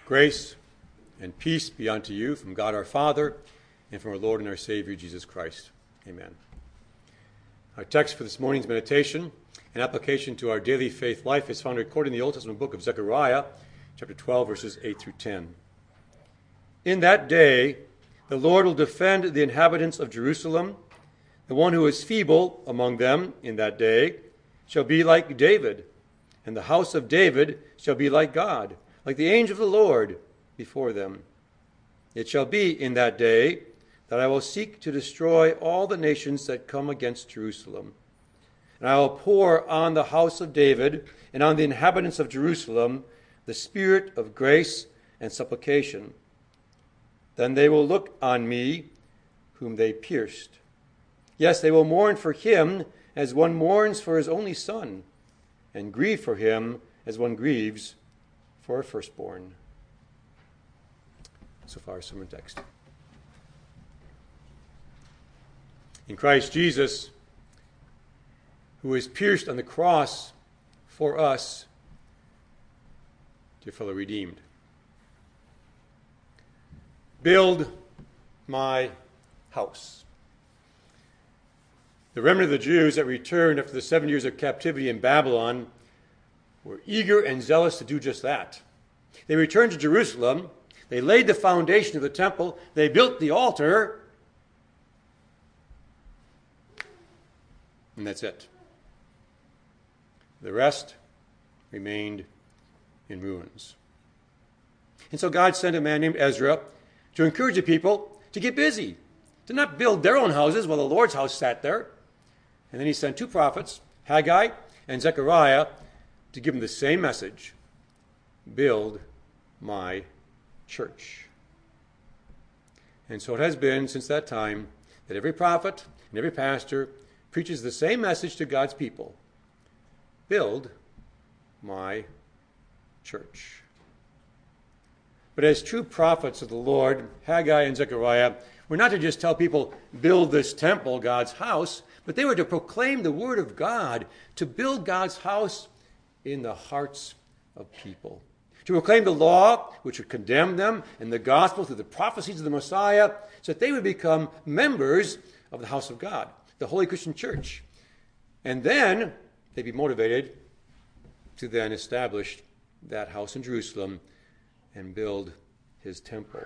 Grace and peace be unto you from God our Father and from our Lord and our Savior Jesus Christ. Amen. Our text for this morning's meditation and application to our daily faith life is found recorded in the Old Testament book of Zechariah, chapter 12, verses 8 through 10. In that day, the Lord will defend the inhabitants of Jerusalem. The one who is feeble among them in that day shall be like David, and the house of David shall be like God, like the angel of the Lord before them. It shall be in that day that I will seek to destroy all the nations that come against Jerusalem. And I will pour on the house of David and on the inhabitants of Jerusalem the spirit of grace and supplication. Then they will look on me whom they pierced. Yes, they will mourn for him as one mourns for his only son, and grieve for him as one grieves for a firstborn. So far, sermon text. In Christ Jesus, who was pierced on the cross for us, dear fellow redeemed, build my house. The remnant of the Jews that returned after the 7 years of captivity in Babylon were eager and zealous to do just that. They returned to Jerusalem. They laid the foundation of the temple. They built the altar. And that's it. The rest remained in ruins. And so God sent a man named Ezra to encourage the people to get busy, to not build their own houses while the Lord's house sat there. And then he sent two prophets, Haggai and Zechariah, to give them the same message: build my church. And so it has been since that time that every prophet and every pastor preaches the same message to God's people: build my church. But as true prophets of the Lord, Haggai and Zechariah were not to just tell people, build this temple, God's house, but they were to proclaim the word of God, to build God's house in the hearts of people, to proclaim the law which would condemn them and the gospel through the prophecies of the Messiah, so that they would become members of the house of God, the Holy Christian Church. And then they'd be motivated to then establish that house in Jerusalem and build his temple.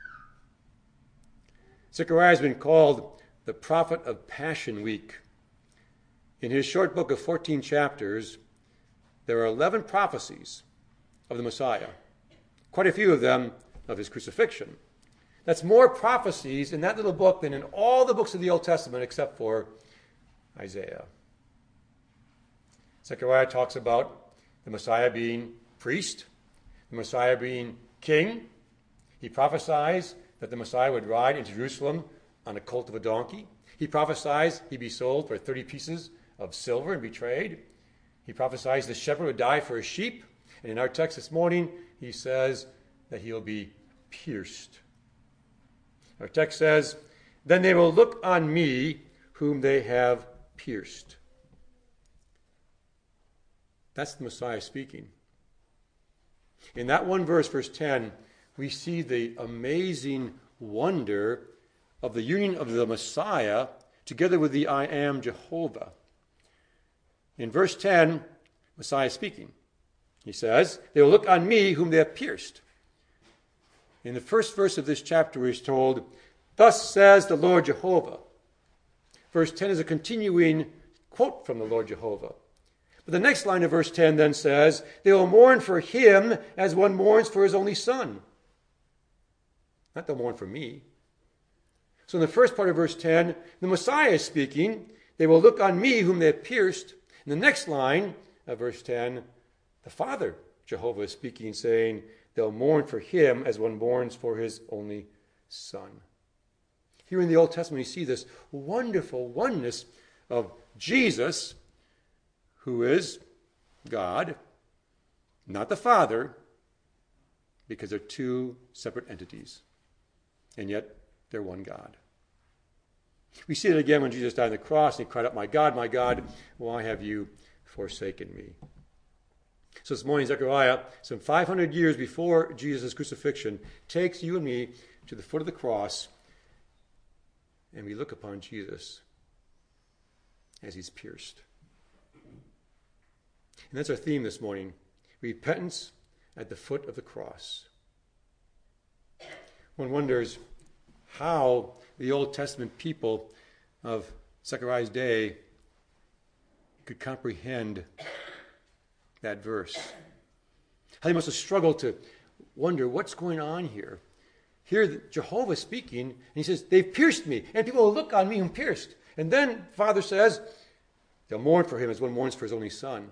Zechariah has been called the prophet of Passion Week. In his short book of 14 chapters, there are 11 prophecies of the Messiah, quite a few of them of his crucifixion. That's more prophecies in that little book than in all the books of the Old Testament except for Isaiah. Zechariah talks about the Messiah being priest, the Messiah being king. He prophesies that the Messiah would ride into Jerusalem on a colt of a donkey. He prophesies he'd be sold for 30 pieces of silver and betrayed. He prophesies the shepherd would die for his sheep. And in our text this morning, he says that he'll be pierced. Our text says, then they will look on me whom they have pierced. That's the Messiah speaking. In that one verse, verse 10, we see the amazing wonder of the union of the Messiah together with the I am Jehovah. In verse 10, Messiah is speaking. He says, they will look on me whom they have pierced. In the first verse of this chapter, we're told, thus says the Lord Jehovah. Verse 10 is a continuing quote from the Lord Jehovah. But the next line of verse 10 then says, they will mourn for him as one mourns for his only son. Not they'll mourn for me. So in the first part of verse 10, the Messiah is speaking. They will look on me whom they have pierced. In the next line of verse 10, the Father, Jehovah, is speaking, saying, they'll mourn for him as one mourns for his only son. Here in the Old Testament, you see this wonderful oneness of Jesus, who is God, not the Father, because they're two separate entities. And yet, they're one God. We see it again when Jesus died on the cross and he cried out, my God, why have you forsaken me? So this morning, Zechariah, some 500 years before Jesus' crucifixion, takes you and me to the foot of the cross, and we look upon Jesus as he's pierced. And that's our theme this morning, repentance at the foot of the cross. One wonders how the Old Testament people of Zechariah's day could comprehend that verse. How they must have struggled to wonder what's going on here. Here Jehovah is speaking, and he says, they've pierced me, and people will look on me whom pierced. And then Father says, they'll mourn for him as one mourns for his only son.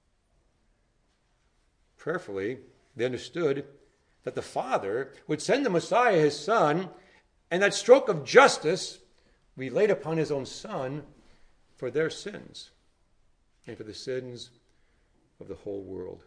Prayerfully, they understood that the Father would send the Messiah, his Son, and that stroke of justice be laid upon his own Son for their sins and for the sins of the whole world.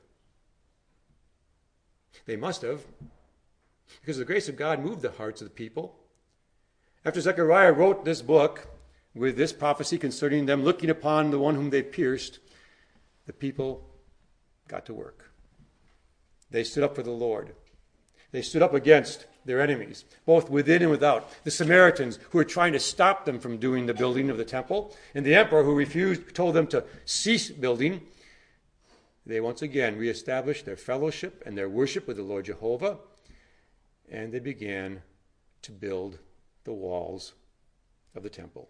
They must have, because the grace of God moved the hearts of the people. After Zechariah wrote this book with this prophecy concerning them looking upon the one whom they pierced, the people got to work. They stood up for the Lord. They stood up against their enemies, both within and without. The Samaritans, who were trying to stop them from doing the building of the temple, and the emperor, who told them to cease building. They once again reestablished their fellowship and their worship with the Lord Jehovah, and they began to build the walls of the temple.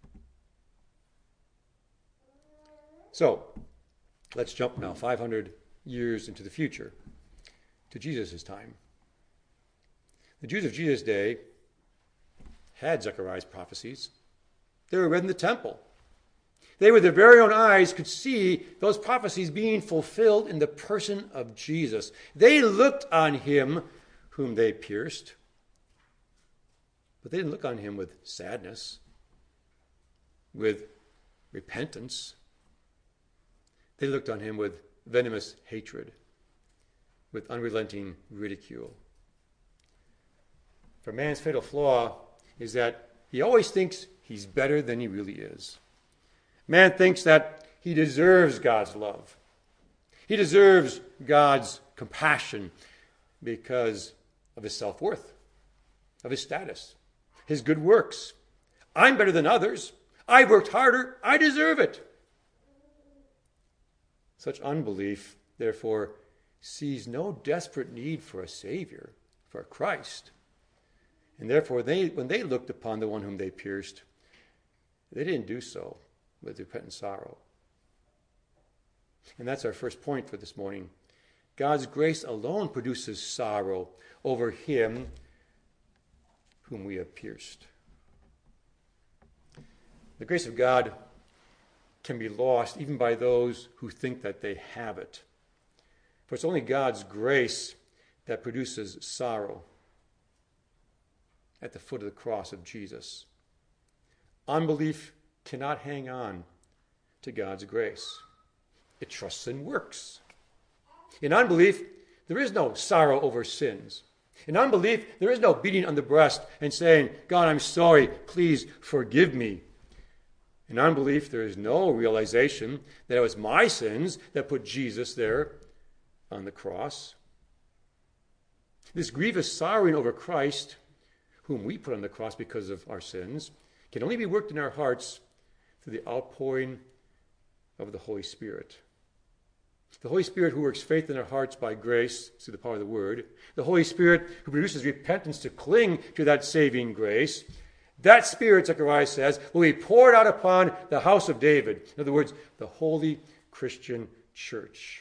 So, let's jump now 500 years into the future, to Jesus' time. The Jews of Jesus' day had Zechariah's prophecies. They were read in the temple. They, with their very own eyes, could see those prophecies being fulfilled in the person of Jesus. They looked on him whom they pierced, but they didn't look on him with sadness, with repentance. They looked on him with venomous hatred, with unrelenting ridicule. For man's fatal flaw is that he always thinks he's better than he really is. Man thinks that he deserves God's love. He deserves God's compassion because of his self-worth, of his status, his good works. I'm better than others. I've worked harder. I deserve it. Such unbelief, therefore, sees no desperate need for a Savior, for Christ. And therefore, when they looked upon the one whom they pierced, they didn't do so with repentant sorrow. And that's our first point for this morning. God's grace alone produces sorrow over him whom we have pierced. The grace of God can be lost even by those who think that they have it. For it's only God's grace that produces sorrow at the foot of the cross of Jesus. Unbelief cannot hang on to God's grace. It trusts in works. In unbelief, there is no sorrow over sins. In unbelief, there is no beating on the breast and saying, God, I'm sorry, please forgive me. In unbelief, there is no realization that it was my sins that put Jesus there on the cross. This grievous sorrowing over Christ, whom we put on the cross because of our sins, can only be worked in our hearts through the outpouring of the Holy Spirit. The Holy Spirit who works faith in our hearts by grace through the power of the Word. The Holy Spirit who produces repentance to cling to that saving grace. That Spirit, Zechariah says, will be poured out upon the house of David. In other words, the holy Christian church.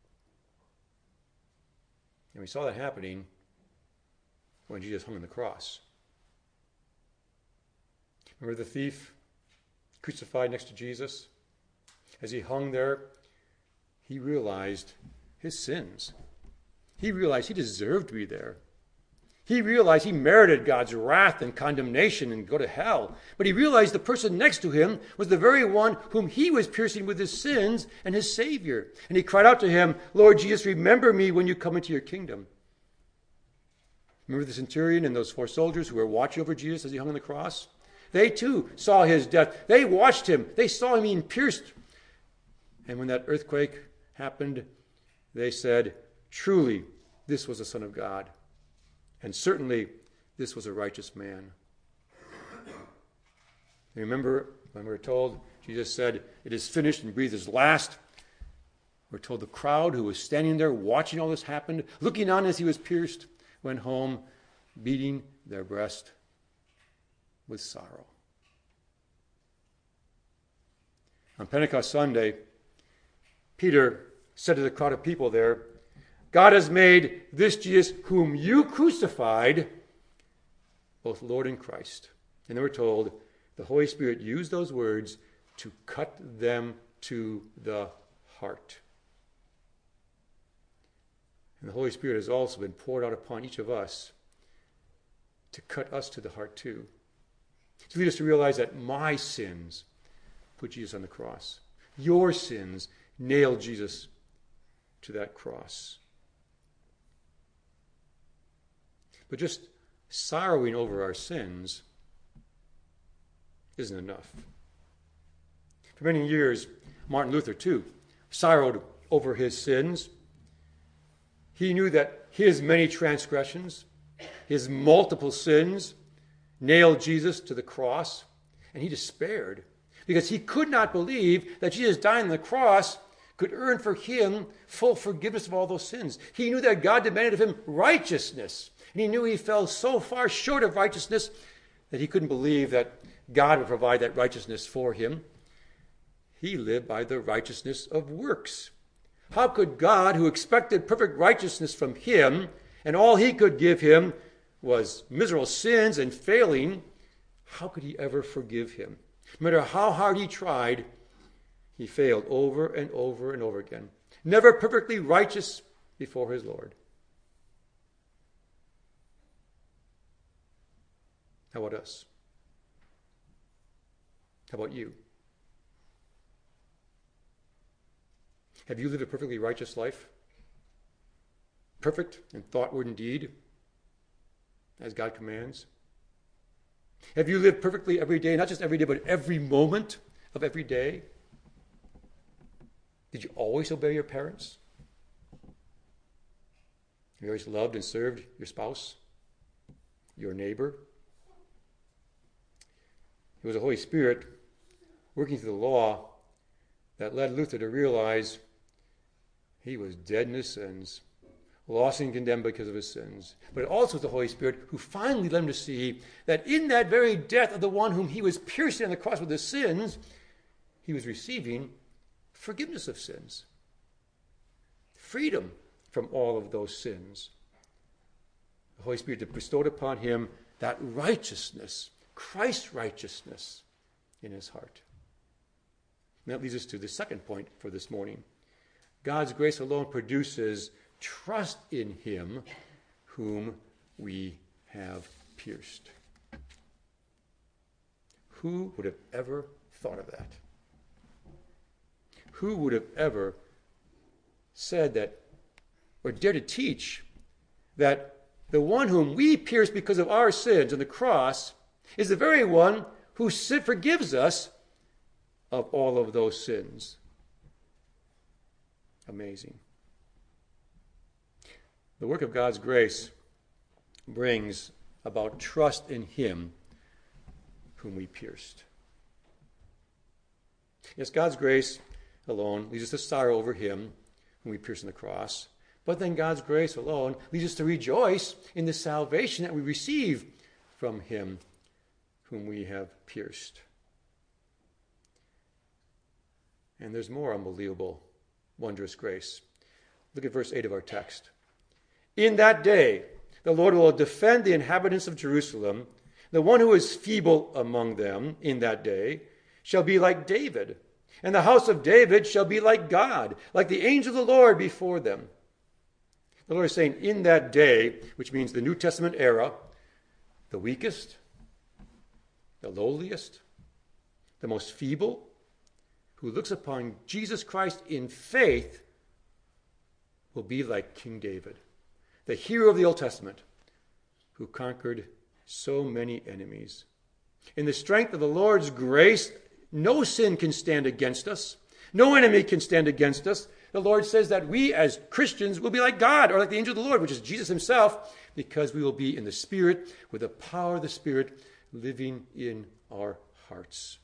And we saw that happening when Jesus hung on the cross. Remember the thief crucified next to Jesus? As he hung there, he realized his sins. He realized he deserved to be there. He realized he merited God's wrath and condemnation and go to hell. But he realized the person next to him was the very one whom he was piercing with his sins and his Savior. And he cried out to him, Lord Jesus, remember me when you come into your kingdom. Remember the centurion and those 4 soldiers who were watching over Jesus as he hung on the cross? They too saw his death. They watched him. They saw him being pierced. And when that earthquake happened they said, "Truly, this was the Son of God, and certainly this was a righteous man." Remember when we were told, Jesus said, "It is finished," and breathed his last. We're told the crowd who was standing there watching all this happen, looking on as he was pierced, went home beating their breast with sorrow. On Pentecost Sunday, Peter said to the crowd of people there, "God has made this Jesus whom you crucified both Lord and Christ." And they were told the Holy Spirit used those words to cut them to the heart. And the Holy Spirit has also been poured out upon each of us to cut us to the heart too. To lead us to realize that my sins put Jesus on the cross. Your sins nailed Jesus to that cross. But just sorrowing over our sins isn't enough. For many years, Martin Luther, too, sorrowed over his sins. He knew that his many transgressions, his multiple sins, nailed Jesus to the cross, and he despaired because he could not believe that Jesus dying on the cross could earn for him full forgiveness of all those sins. He knew that God demanded of him righteousness, and he knew he fell so far short of righteousness that he couldn't believe that God would provide that righteousness for him. He lived by the righteousness of works. How could God, who expected perfect righteousness from him, and all he could give him was miserable sins and failing, how could he ever forgive him? No matter how hard he tried, he failed over and over and over again. Never perfectly righteous before his Lord. How about us? How about you? Have you lived a perfectly righteous life? Perfect in thought, word, and deed, as God commands? Have you lived perfectly every day, not just every day, but every moment of every day? Did you always obey your parents? Have you always loved and served your spouse, your neighbor? It was the Holy Spirit working through the law that led Luther to realize he was dead in his sins, lost and condemned because of his sins. But it also was the Holy Spirit who finally led him to see that in that very death of the one whom he was piercing on the cross with his sins, he was receiving forgiveness of sins, freedom from all of those sins. The Holy Spirit bestowed upon him that righteousness, Christ's righteousness, in his heart. And that leads us to the second point for this morning. God's grace alone produces trust in him whom we have pierced. Who would have ever thought of that? Who would have ever said that, or dared to teach that the one whom we pierced because of our sins on the cross is the very one who forgives us of all of those sins? Amazing. The work of God's grace brings about trust in him whom we pierced. Yes, God's grace alone leads us to sorrow over him whom we pierced on the cross. But then God's grace alone leads us to rejoice in the salvation that we receive from him whom we have pierced. And there's more unbelievable, wondrous grace. Look at verse 8 of our text. In that day, the Lord will defend the inhabitants of Jerusalem. The one who is feeble among them in that day shall be like David, and the house of David shall be like God, like the angel of the Lord before them. The Lord is saying, in that day, which means the New Testament era, the weakest, the lowliest, the most feeble, who looks upon Jesus Christ in faith, will be like King David, the hero of the Old Testament, who conquered so many enemies. In the strength of the Lord's grace, no sin can stand against us. No enemy can stand against us. The Lord says that we as Christians will be like God, or like the angel of the Lord, which is Jesus himself, because we will be in the Spirit, with the power of the Spirit living in our hearts.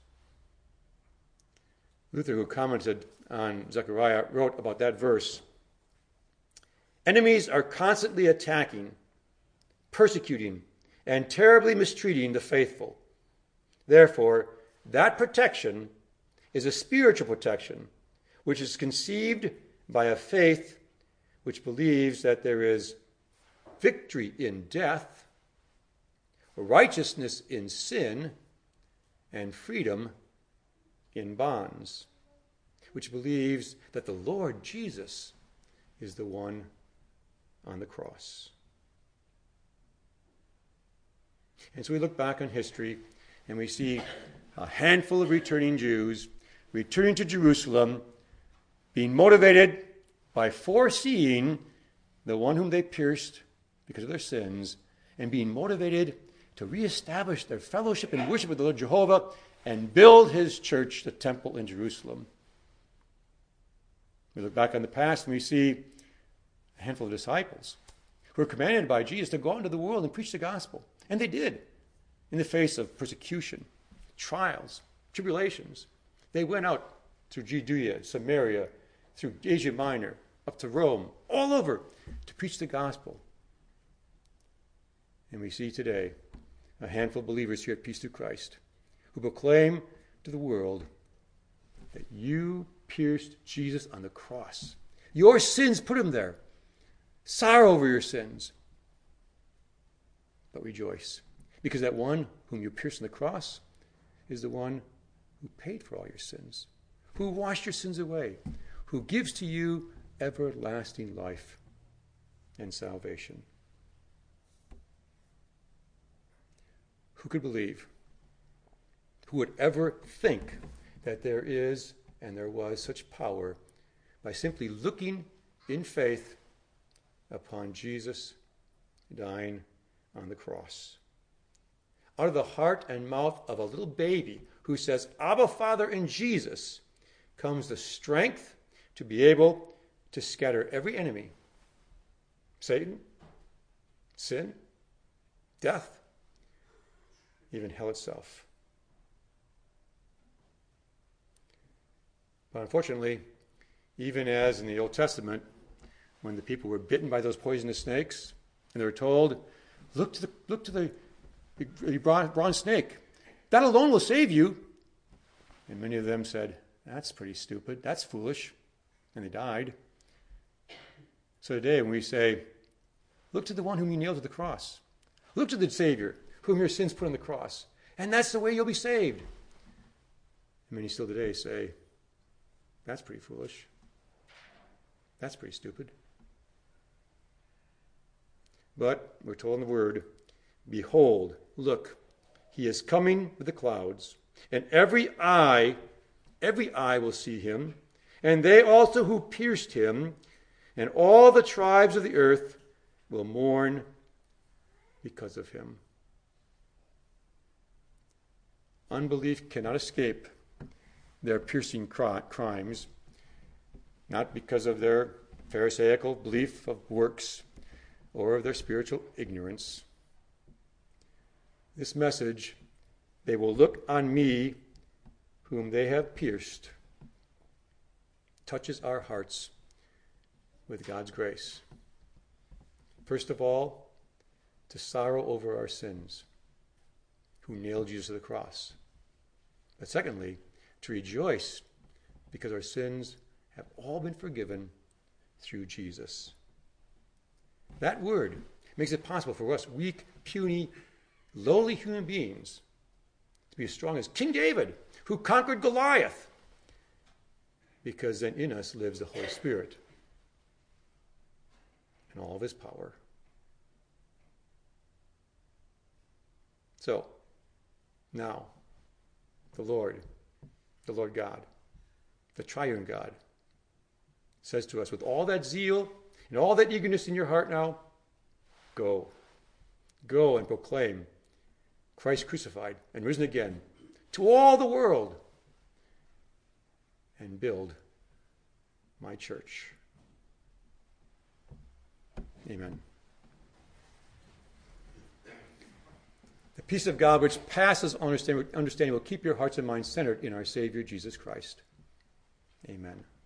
Luther, who commented on Zechariah, wrote about that verse, "Enemies are constantly attacking, persecuting, and terribly mistreating the faithful. Therefore, that protection is a spiritual protection, which is conceived by a faith which believes that there is victory in death, righteousness in sin, and freedom in bonds, which believes that the Lord Jesus is the one on the cross." And so we look back on history and we see a handful of returning Jews returning to Jerusalem, being motivated by foreseeing the one whom they pierced because of their sins, and being motivated to reestablish their fellowship and worship with the Lord Jehovah and build his church, the temple in Jerusalem. We look back on the past and we see a handful of disciples who were commanded by Jesus to go out into the world and preach the gospel. And they did, in the face of persecution, trials, tribulations. They went out through Judea, Samaria, through Asia Minor, up to Rome, all over, to preach the gospel. And we see today a handful of believers here at Peace Through Christ who proclaim to the world that you pierced Jesus on the cross. Your sins put him there. Sorrow over your sins. But rejoice, because that one whom you pierced on the cross is the one who paid for all your sins, who washed your sins away, who gives to you everlasting life and salvation. Who could believe? Who would ever think that there is and there was such power by simply looking in faith upon Jesus dying on the cross? Out of the heart and mouth of a little baby who says, "Abba, Father," in Jesus, comes the strength to be able to scatter every enemy: Satan, sin, death, even hell itself. But unfortunately, even as in the Old Testament, when the people were bitten by those poisonous snakes, and they were told, look to the bronze snake. That alone will save you. And many of them said, "That's pretty stupid. That's foolish." And they died. So today when we say, look to the one whom you nailed to the cross. Look to the Savior whom your sins put on the cross. And that's the way you'll be saved. And many still today say, "That's pretty foolish. That's pretty stupid." But we're told in the Word, "Behold, look, he is coming with the clouds, and every eye will see him, and they also who pierced him, and all the tribes of the earth will mourn because of him." Unbelief cannot escape their piercing crimes, not because of their Pharisaical belief of works or of their spiritual ignorance. This message, "They will look on me whom they have pierced," touches our hearts with God's grace. First of all, to sorrow over our sins, who nailed Jesus to the cross. But secondly, to rejoice because our sins have all been forgiven through Jesus. That word makes it possible for us weak, puny, lowly human beings to be as strong as King David, who conquered Goliath, because then in us lives the Holy Spirit and all of his power. So, now, the Lord God, the triune God, says to us with all that zeal and all that eagerness in your heart now, go and proclaim Christ crucified and risen again to all the world, and build my church. Amen. The peace of God, which passes understanding, will keep your hearts and minds centered in our Savior, Jesus Christ. Amen.